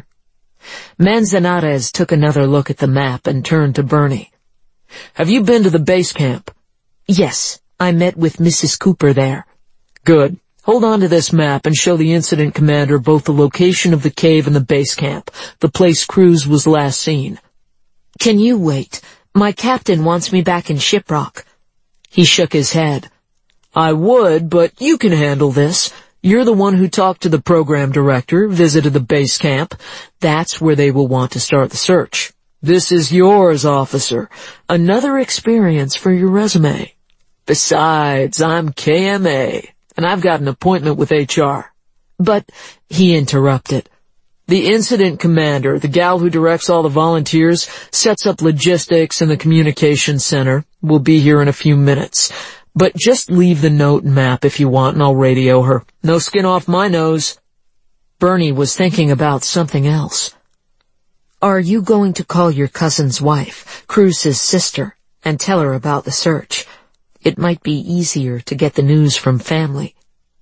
Manzanares took another look at the map and turned to Bernie. Have you been to the base camp? Yes, I met with Mrs. Cooper there. Good. Hold on to this map and show the incident commander both the location of the cave and the base camp, the place Cruz was last seen. Can you wait? My captain wants me back in Shiprock. He shook his head. I would, but you can handle this. You're the one who talked to the program director, visited the base camp. That's where they will want to start the search. This is yours, officer. Another experience for your resume. Besides, I'm KMA. And I've got an appointment with HR. But, he interrupted. The incident commander, the gal who directs all the volunteers, sets up logistics in the communications center, will be here in a few minutes. But just leave the note and map if you want and I'll radio her. No skin off my nose. Bernie was thinking about something else. Are you going to call your cousin's wife, Cruz's sister, and tell her about the search? It might be easier to get the news from family.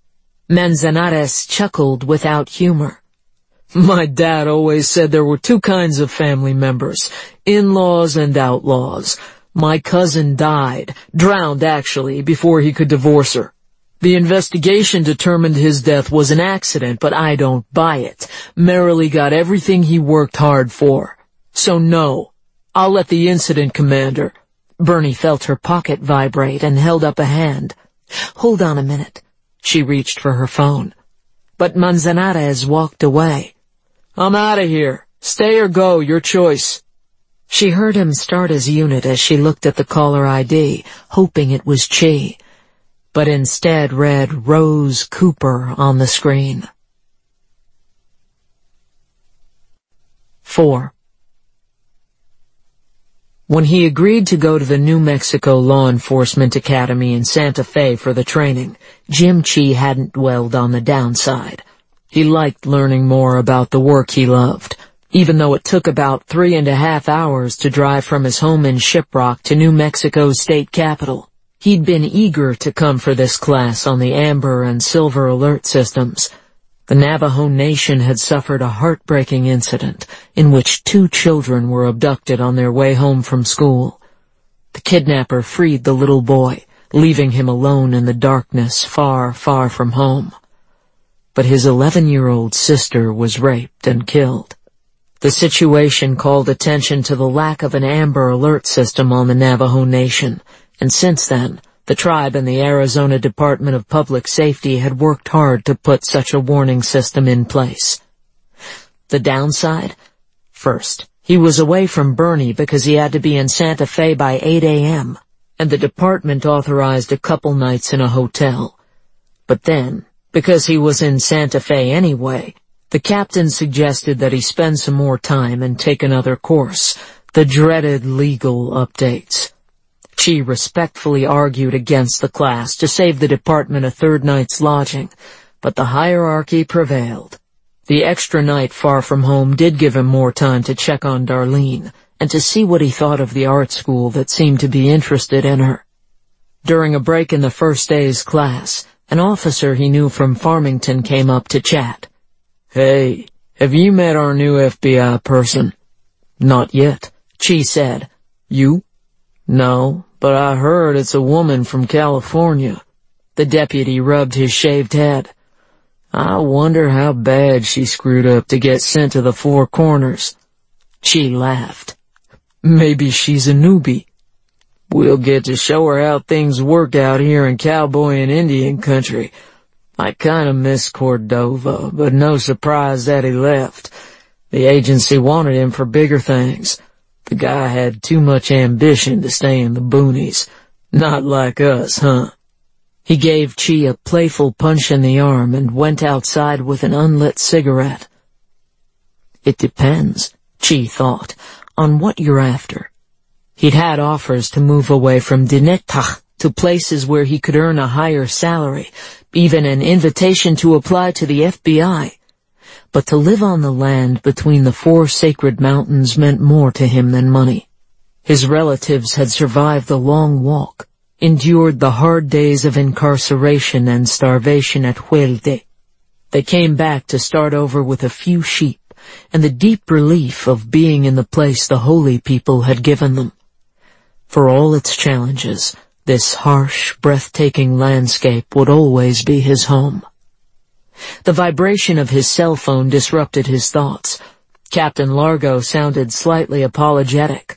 Manzanares chuckled without humor. My dad always said there were 2 kinds of family members, in-laws and outlaws. My cousin died, drowned actually, before he could divorce her. The investigation determined his death was an accident, but I don't buy it. Merrily got everything he worked hard for. So no, I'll let the incident commander... Bernie felt her pocket vibrate and held up a hand. Hold on a minute. She reached for her phone. But Manzanares walked away. I'm out of here. Stay or go, your choice. She heard him start his unit as she looked at the caller ID, hoping it was Chi, but instead read Rose Cooper on the screen. 4. When he agreed to go to the New Mexico Law Enforcement Academy in Santa Fe for the training, Jim Chi hadn't dwelled on the downside. He liked learning more about the work he loved, even though it took about 3.5 hours to drive from his home in Shiprock to New Mexico's state capital. He'd been eager to come for this class on the Amber and Silver Alert systems. The Navajo Nation had suffered a heartbreaking incident in which 2 children were abducted on their way home from school. The kidnapper freed the little boy, leaving him alone in the darkness far, far from home. But his 11-year-old sister was raped and killed. The situation called attention to the lack of an Amber Alert system on the Navajo Nation, and since then, the tribe and the Arizona Department of Public Safety had worked hard to put such a warning system in place. The downside? First, he was away from Bernie because he had to be in Santa Fe by 8 a.m., and the department authorized a couple nights in a hotel. But then, because he was in Santa Fe anyway, the captain suggested that he spend some more time and take another course, the dreaded legal updates. She respectfully argued against the class to save the department a 3rd night's lodging, but the hierarchy prevailed. The extra night far from home did give him more time to check on Darlene and to see what he thought of the art school that seemed to be interested in her. During a break in the first day's class, an officer he knew from Farmington came up to chat. Hey, have you met our new FBI person? Not yet, Chi said. You? No, but I heard it's a woman from California. The deputy rubbed his shaved head. I wonder how bad she screwed up to get sent to the Four Corners. She laughed. Maybe she's a newbie. We'll get to show her how things work out here in cowboy and Indian country. I kinda miss Cordova, but no surprise that he left. The agency wanted him for bigger things. The guy had too much ambition to stay in the boonies. Not like us, huh? He gave Chi a playful punch in the arm and went outside with an unlit cigarette. It depends, Chi thought, on what you're after. He'd had offers to move away from Dinetah to places where he could earn a higher salary, even an invitation to apply to the FBI. But to live on the land between the four sacred mountains meant more to him than money. His relatives had survived the long walk, endured the hard days of incarceration and starvation at Huelde. They came back to start over with a few sheep and the deep relief of being in the place the holy people had given them. For all its challenges, this harsh, breathtaking landscape would always be his home. The vibration of his cell phone disrupted his thoughts. Captain Largo sounded slightly apologetic.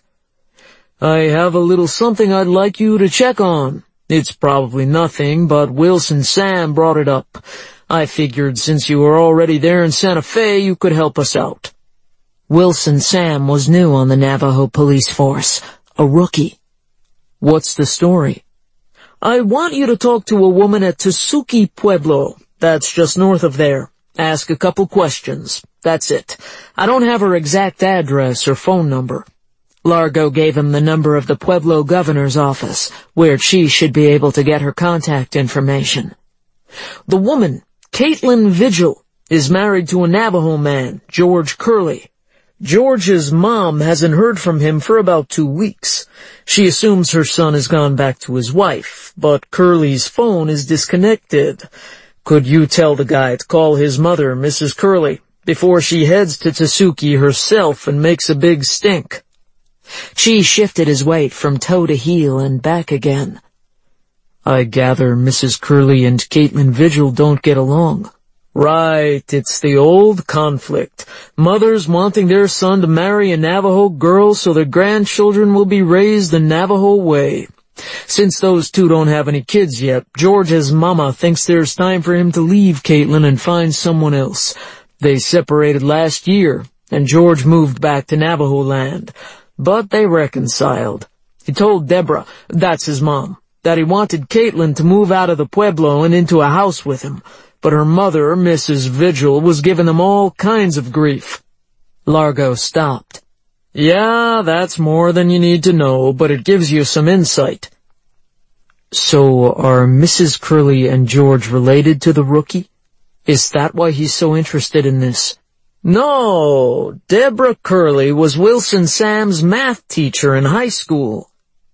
I have a little something I'd like you to check on. It's probably nothing, but Wilson Sam brought it up. I figured since you were already there in Santa Fe, you could help us out. Wilson Sam was new on the Navajo police force, a rookie. What's the story? I want you to talk to a woman at Tesuque Pueblo. That's just north of there. Ask a couple questions. That's it. I don't have her exact address or phone number. Largo gave him the number of the Pueblo governor's office, where she should be able to get her contact information. The woman, Caitlin Vigil, is married to a Navajo man, George Curley. George's mom hasn't heard from him for about 2 weeks. She assumes her son has gone back to his wife, but Curley's phone is disconnected. Could you tell the guy to call his mother, Mrs. Curley, before she heads to Tesuque herself and makes a big stink? She shifted his weight from toe to heel and back again. I gather Mrs. Curley and Caitlin Vigil don't get along. Right, it's the old conflict. Mothers wanting their son to marry a Navajo girl so their grandchildren will be raised the Navajo way. Since those two don't have any kids yet, George's mama thinks there's time for him to leave Caitlin and find someone else. They separated last year, and George moved back to Navajo land. But they reconciled. He told Deborah, that's his mom, that he wanted Caitlin to move out of the Pueblo and into a house with him. But her mother, Mrs. Vigil, was giving them all kinds of grief. Largo stopped. Yeah, that's more than you need to know, but it gives you some insight. So are Mrs. Curley and George related to the rookie? Is that why he's so interested in this? No, Deborah Curley was Wilson Sam's math teacher in high school.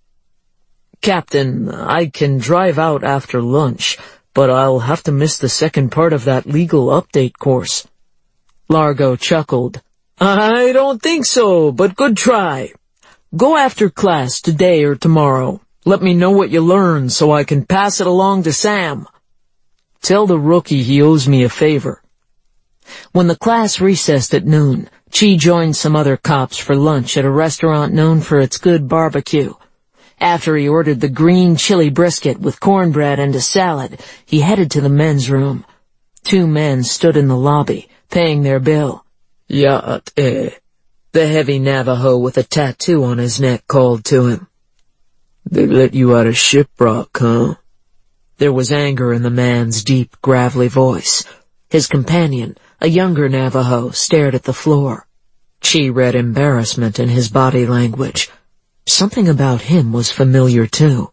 Captain, I can drive out after lunch, but I'll have to miss the second part of that legal update course. Largo chuckled. I don't think so, but good try. Go after class today or tomorrow. Let me know what you learn so I can pass it along to Sam. Tell the rookie he owes me a favor. When the class recessed at noon, Chi joined some other cops for lunch at a restaurant known for its good barbecue. After he ordered the green chili brisket with cornbread and a salad, he headed to the men's room. 2 men stood in the lobby, paying their bill. Ya'at the heavy Navajo with a tattoo on his neck called to him. They let you out of Shiprock, huh? There was anger in the man's deep, gravelly voice. His companion, a younger Navajo, stared at the floor. Chi read embarrassment in his body language. Something about him was familiar, too.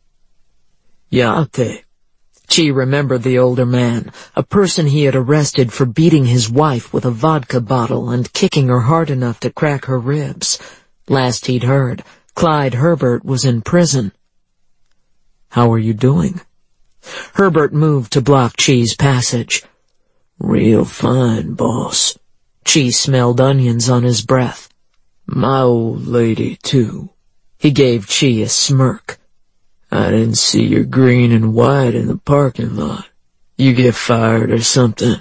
Ya'ate. Chi remembered the older man, a person he had arrested for beating his wife with a vodka bottle and kicking her hard enough to crack her ribs. Last he'd heard, Clyde Herbert was in prison. How are you doing? Herbert moved to block Chi's passage. Real fine, boss. Chi smelled onions on his breath. My old lady, too. He gave Chi a smirk. I didn't see your green and white in the parking lot. You get fired or something?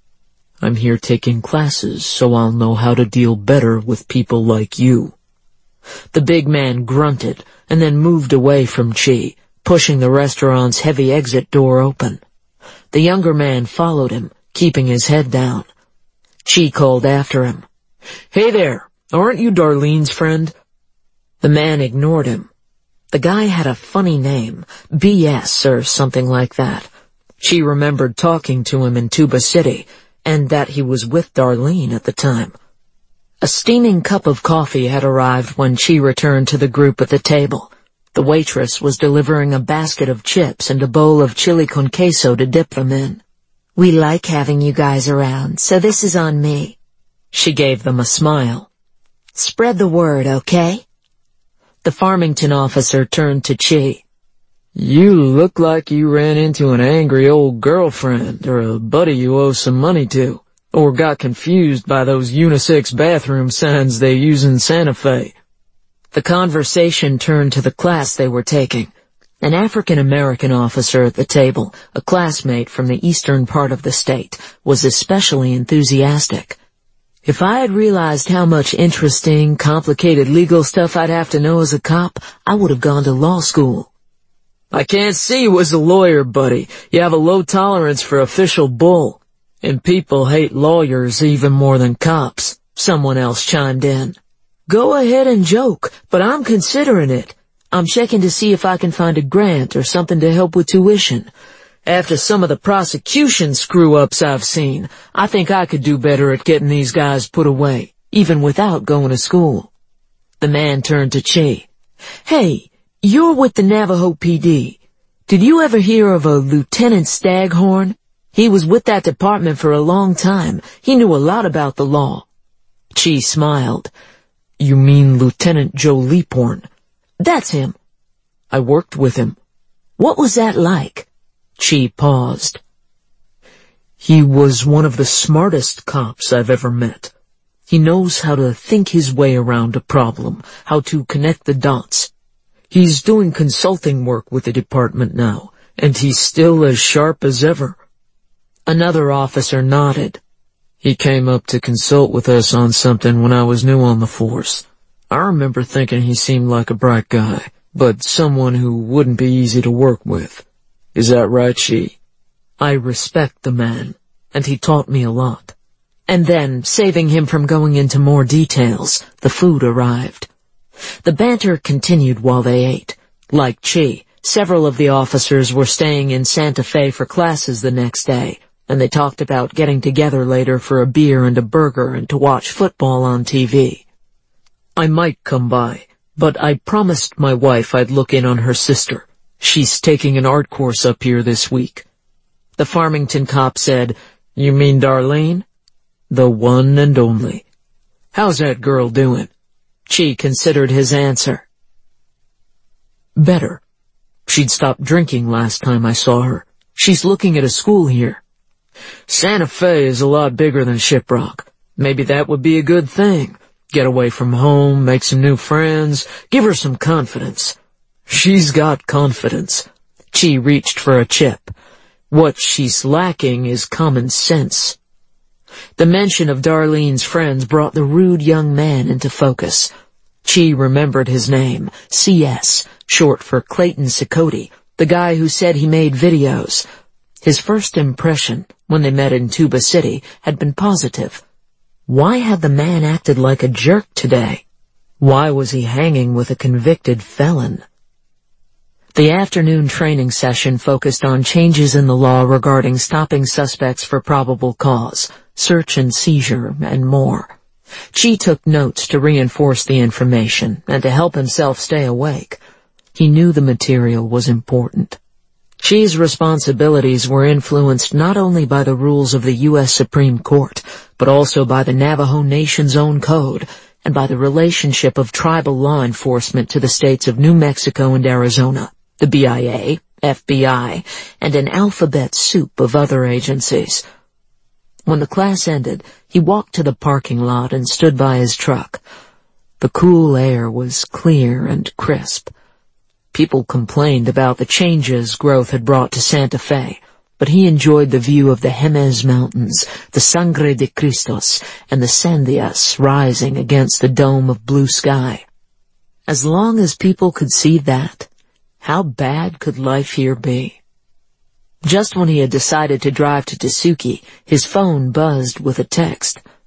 I'm here taking classes so I'll know how to deal better with people like you. The big man grunted and then moved away from Chi, pushing the restaurant's heavy exit door open. The younger man followed him, keeping his head down. Chi called after him. Hey there, aren't you Darlene's friend? The man ignored him. The guy had a funny name, B.S. or something like that. Chi remembered talking to him in Tuba City, and that he was with Darlene at the time. A steaming cup of coffee had arrived when Chi returned to the group at the table. The waitress was delivering a basket of chips and a bowl of chili con queso to dip them in. We like having you guys around, so this is on me. She gave them a smile. Spread the word, okay? The Farmington officer turned to Chi. You look like you ran into an angry old girlfriend or a buddy you owe some money to, or got confused by those unisex bathroom signs they use in Santa Fe. The conversation turned to the class they were taking. An African-American officer at the table, a classmate from the eastern part of the state, was especially enthusiastic. If I had realized how much interesting, complicated legal stuff I'd have to know as a cop, I would have gone to law school. I can't see you as a lawyer, buddy. You have a low tolerance for official bull. And people hate lawyers even more than cops, someone else chimed in. Go ahead and joke, but I'm considering it. I'm checking to see if I can find a grant or something to help with tuition. After some of the prosecution screw-ups I've seen, I think I could do better at getting these guys put away, even without going to school. The man turned to Chi. Hey, you're with the Navajo PD. Did you ever hear of a Lieutenant Staghorn? He was with that department for a long time. He knew a lot about the law. Chi smiled. You mean Lieutenant Joe Leaphorn? That's him. I worked with him. What was that like? Chi paused. He was one of the smartest cops I've ever met. He knows how to think his way around a problem, how to connect the dots. He's doing consulting work with the department now, and he's still as sharp as ever. Another officer nodded. He came up to consult with us on something when I was new on the force. I remember thinking he seemed like a bright guy, but someone who wouldn't be easy to work with. Is that right, Chi? I respect the man, and he taught me a lot. And then, saving him from going into more details, the food arrived. The banter continued while they ate. Like Chi, several of the officers were staying in Santa Fe for classes the next day, and they talked about getting together later for a beer and a burger and to watch football on TV. I might come by, but I promised my wife I'd look in on her sister. She's taking an art course up here this week. The Farmington cop said, You mean Darlene? The one and only. How's that girl doing? Chi considered his answer. Better. She'd stopped drinking last time I saw her. She's looking at a school here. Santa Fe is a lot bigger than Shiprock. Maybe that would be a good thing. Get away from home, make some new friends, give her some confidence. She's got confidence. Chi reached for a chip. What she's lacking is common sense. The mention of Darlene's friends brought the rude young man into focus. Chi remembered his name, C.S., short for Clayton Cicotte, the guy who said he made videos. His first impression, when they met in Tuba City, had been positive. Why had the man acted like a jerk today? Why was he hanging with a convicted felon? The afternoon training session focused on changes in the law regarding stopping suspects for probable cause, search and seizure, and more. Chi took notes to reinforce the information and to help himself stay awake. He knew the material was important. Chi's responsibilities were influenced not only by the rules of the U.S. Supreme Court, but also by the Navajo Nation's own code, and by the relationship of tribal law enforcement to the states of New Mexico and Arizona, the BIA, FBI, and an alphabet soup of other agencies. When the class ended, he walked to the parking lot and stood by his truck. The cool air was clear and crisp. People complained about the changes growth had brought to Santa Fe, but he enjoyed the view of the Jemez Mountains, the Sangre de Cristos, and the Sandias rising against the dome of blue sky. As long as people could see that, how bad could life here be? Just when he had decided to drive to Tasuki, his phone buzzed with a text.